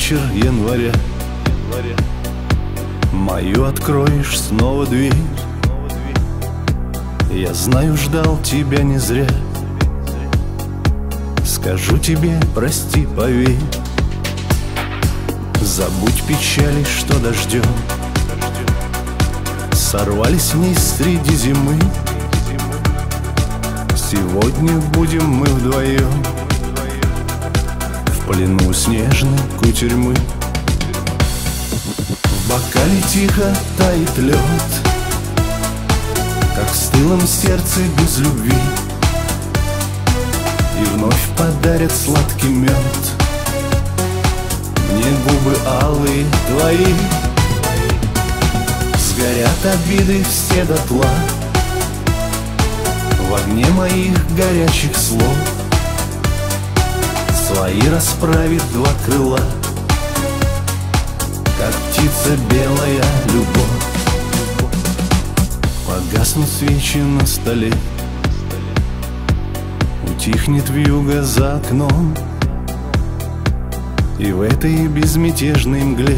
вечер января. Мою откроешь снова дверь. Я знаю, ждал тебя не зря. Скажу тебе, прости, поверь. Забудь печали, что дождем сорвались вниз среди зимы. Сегодня будем мы вдвоем в плену снежной кутерьмы. В бокале тихо тает лед, как в стылом сердце без любви. И вновь подарят сладкий мед мне губы алые твои. Сгорят обиды все дотла в огне моих горячих слов. Свои расправит два крыла, как птица белая любовь. Погаснут свечи на столе, утихнет вьюга за окном. И в этой безмятежной мгле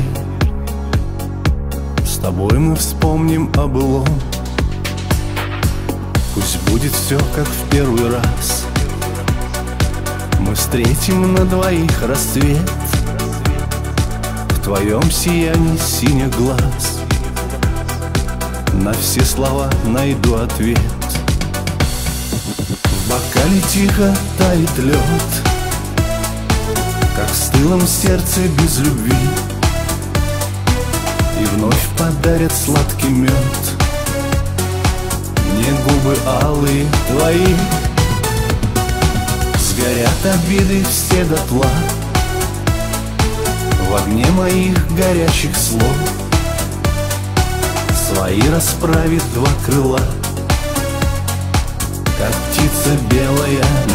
с тобой мы вспомним о былом. Пусть будет все, как в первый раз. Мы встретим на двоих рассвет в твоем сиянии синих глаз. На все слова найду ответ. В бокале тихо тает лед, как в стылом сердце без любви. И вновь подарят сладкий мед мне губы алые твои. Сгорят обиды все дотла в огне моих горячих слов. Свои расправит два крыла, как птица белая